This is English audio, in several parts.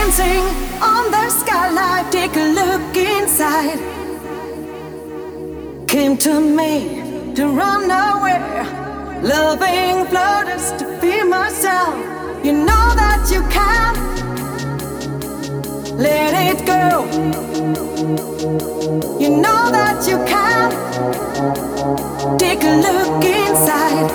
dancing on the skyline. Take a look inside. Came to me to run away. Loving floaters to be myself. You know that you can let it go. You know that you can take a look inside.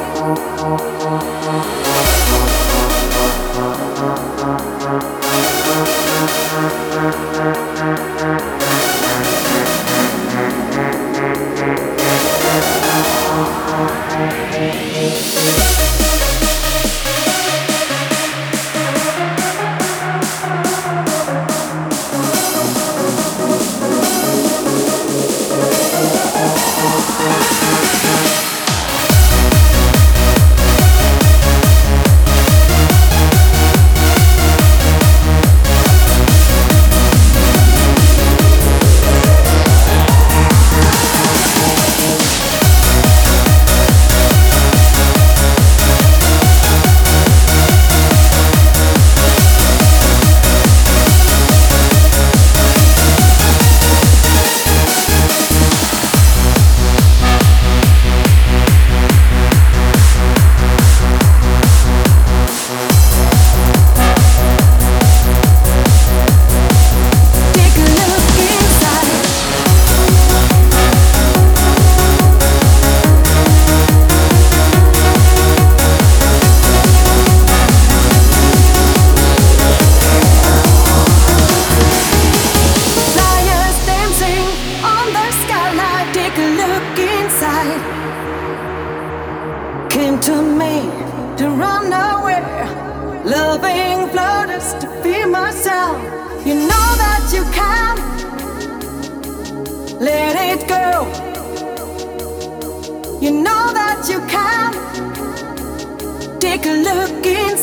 Came to me to run away. Loving floaters to be myself. You know that you can let it go. You know that you can take a look inside.